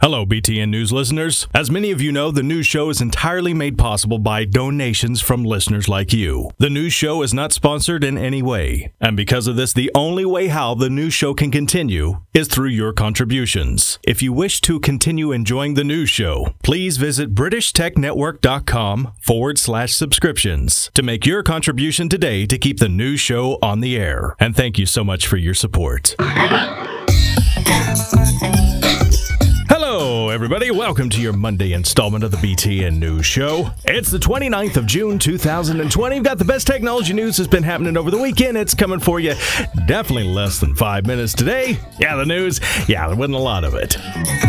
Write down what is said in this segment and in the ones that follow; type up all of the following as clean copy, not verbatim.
Hello, BTN News listeners. As many of you know, the news show is entirely made possible by donations from listeners like you. The news show is not sponsored in any way, and because of this, the only way how the news show can continue is through your contributions. If you wish to continue enjoying the news show, please visit BritishTechNetwork.com/subscriptions to make your contribution today to keep the news show on the air. And thank you so much for your support. Hello, everybody. Welcome to your Monday installment of the BTN News Show. It's the 29th of June, 2020. We've got the best technology news that's been happening over the weekend. It's coming for you definitely less than 5 minutes today. Yeah, the news. Yeah, there wasn't a lot of it.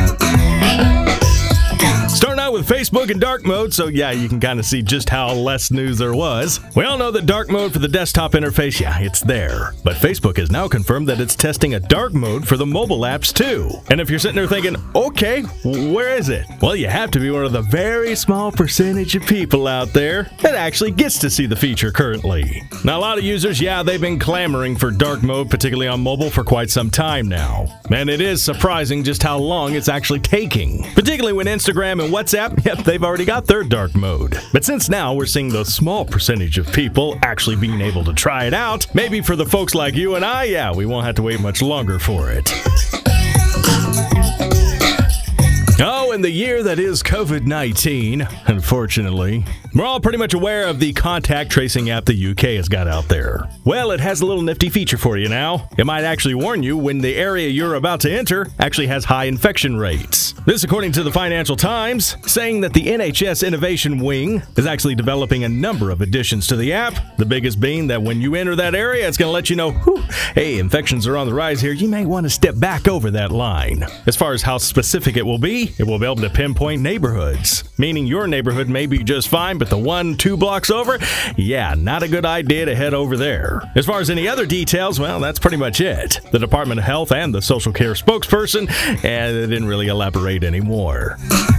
Starting out with Facebook in dark mode, so yeah, you can kind of see just how less news there was. We all know that dark mode for the desktop interface, yeah, it's there. But Facebook has now confirmed that it's testing a dark mode for the mobile apps too. And if you're sitting there thinking, okay, where is it? Well, you have to be one of the very small percentage of people out there that actually gets to see the feature currently. Now, a lot of users, yeah, they've been clamoring for dark mode, particularly on mobile, for quite some time now. And it is surprising just how long it's actually taking, particularly when Instagram and WhatsApp, yep, they've already got their dark mode. But since now we're seeing the small percentage of people actually being able to try it out, maybe for the folks like you and I, yeah, we won't have to wait much longer for it. Oh, in the year that is COVID-19, unfortunately, we're all pretty much aware of the contact tracing app the UK has got out there. Well, it has a little nifty feature for you now. It might actually warn you when the area you're about to enter actually has high infection rates. This according to the Financial Times, saying that the NHS Innovation Wing is actually developing a number of additions to the app. The biggest being that when you enter that area, it's going to let you know, hey, infections are on the rise here. You may want to step back over that line. As far as how specific it will be able to pinpoint neighborhoods, meaning your neighborhood may be just fine, but the 1-2 blocks over, yeah, not a good idea to head over there. As far as any other details, well, that's pretty much it. The Department of Health and the social care spokesperson, and they didn't really elaborate anymore.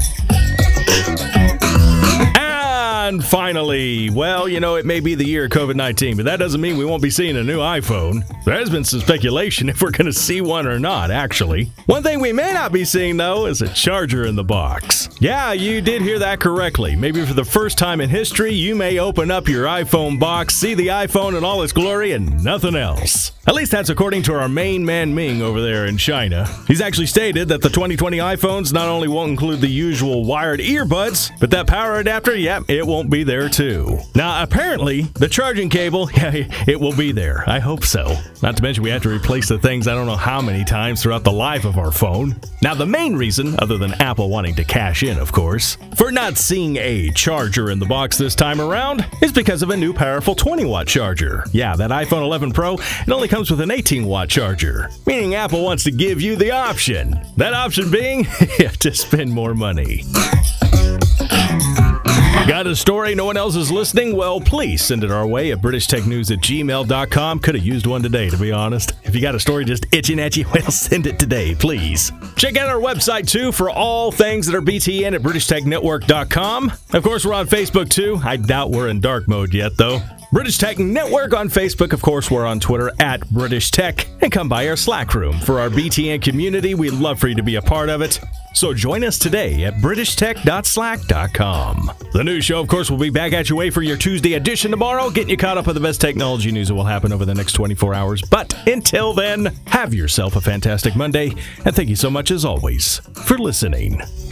And finally, well, you know, it may be the year of COVID-19, but that doesn't mean we won't be seeing a new iPhone. There has been some speculation if we're going to see one or not, actually. One thing we may not be seeing, though, is a charger in the box. Yeah, you did hear that correctly. Maybe for the first time in history, you may open up your iPhone box, see the iPhone in all its glory, and nothing else. At least that's according to our main man Ming over there in China. He's actually stated that the 2020 iPhones not only won't include the usual wired earbuds, but that power adapter, yep, it won't be there too. Now, apparently, the charging cable, yeah, it will be there. I hope so. Not to mention we have to replace the things I don't know how many times throughout the life of our phone. Now, the main reason, other than Apple wanting to cash in, of course, for not seeing a charger in the box this time around is because of a new powerful 20-watt charger. Yeah, that iPhone 11 Pro, it only comes with an 18-watt charger, meaning Apple wants to give you the option. That option being to spend more money. Got a story no one else is listening? Well, please send it our way at BritishTechNews@gmail.com. Could have used one today, to be honest. If you got a story just itching at you, well, send it today, please. Check out our website, too, for all things that are BTN at BritishTechNetwork.com. Of course, we're on Facebook, too. I doubt we're in dark mode yet, though. British Tech Network on Facebook. Of course, we're on Twitter at British Tech. And come by our Slack room for our BTN community. We'd love for you to be a part of it. So join us today at BritishTech.slack.com. The news show, of course, will be back at your way for your Tuesday edition tomorrow, getting you caught up with the best technology news that will happen over the next 24 hours. But until then, have yourself a fantastic Monday. And thank you so much, as always, for listening.